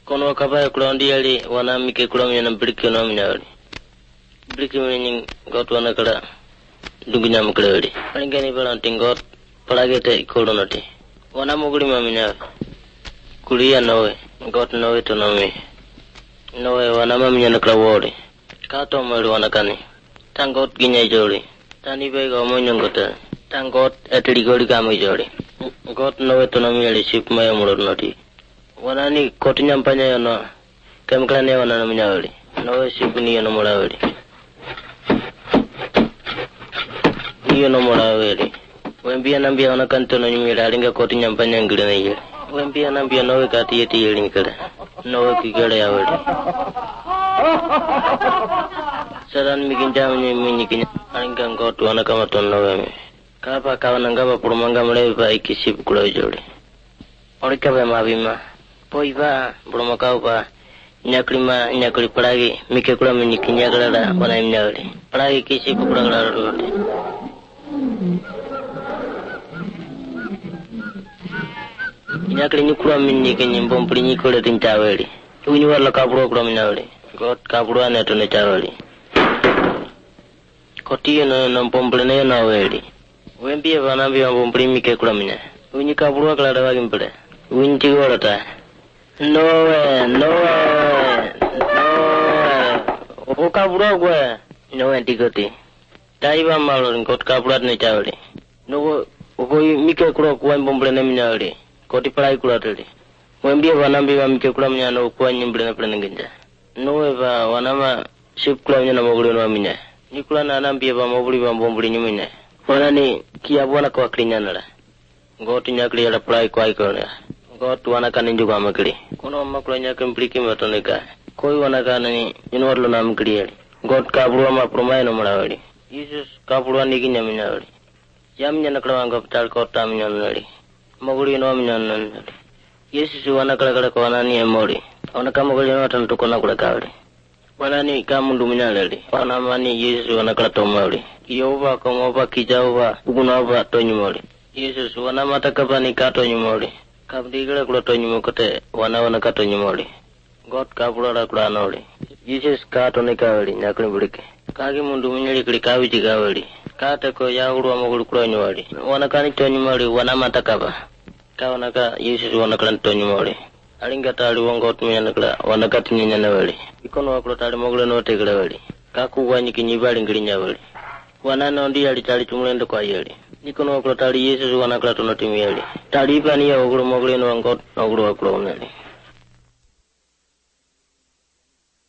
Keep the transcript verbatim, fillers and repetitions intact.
kono kaba kula ndi ali wana mike kula mnyana briki no mnyawali briki mnying got wana kala dugunya mklawali alingani balanting got palagete kolonati wana muguli mamnya kulia nowe got nowe to nowe nowe wana mamnya kala wori kato mali wana kani tangot ginya joli tani bega monyongota tangot atli goli kama joli got nowe to nowe ali ship maya mulonati wanani koti nyampanya yono kemklane wana namnyawali nowe shipuni yono mulawali iyo no mulawali wembia nambia wana kantono nyumira alinga koti nyampanya ngile na yele wembia nambia nowe kati yeti yele ngile nowe kigale ya wali saran mikinja mnyikinya alinga ngotu wana kama tono nowe kapa kawana ngaba purumanga mlewa ikiship kula joli orikabe mabima poiva bromaka pa nyaklima nyakli palagi mike kula mnyikinya kala wana mnyawali palagi kiship kula kala nyakli nyukula mnyikinya mbompli nyikole tinchaweli unyi wala kaburo kula mnyawali got kaburo ane to ne chaweli koti no no mbompli ne na weli wembie bana bia mbompli mike kula mnya unyi kaburo kala dawa gimpele unyi wala ta no way no way no o kaburo gwe no antigoti taiba malo got kaburo ne chaweli no o mike kula kwa mbompli ne mnyawali koti palai kula tuli wembie bana bia mike kula mnya no kwa nyimble na plane nginja no eva wanama ship kula mnya na moguli no minya nikula na nambie ba moguli ba mbompli nyuminya wanani kia bwana kwa klinyana ngoti nyakli ya palai kwa ikona ngoti wana kaninju kwa makli kono makula nyakli mpliki matonika koi wana kanani inwarlo na mkli ngoti kabruwa ma promai no mulawali Jesus kabruwa nikinya minyawali yamnya nakla wanga patal kota minyawali moguli no minyawali Jesus wana kala kala kwa nani emori wana kama moguli no tan tukona kula kawali wanani kamundu minyawali wana mani Jesus wana kala tomawali Yehova komoba kijauba ugunaba tonyumoli Jesus wana mata kabani kato nyumoli kabdigala kula tonyumokote wana wana kato nyumoli God kabula kula noli Jesus kato nikawali nyakli bulike kagi mundu minyali kli kawi jigawali kata ko yauru amogulu kula nyumoli wana kani tonyumoli wana mata kaba kawana ka Jesus wana kala tonyumoli alinga tali wongot minyana kala wana kati nyana wali ikono wakula tali mogulu no tegala wali kaku wanyi kinyibali ngilinya wali wanana ndi ali tali tumulendo kwa yeli nikono wakula tali Jesus wana kala tono timiyeli tali pani ya ogulu mogulu no ngot ogulu wakula unali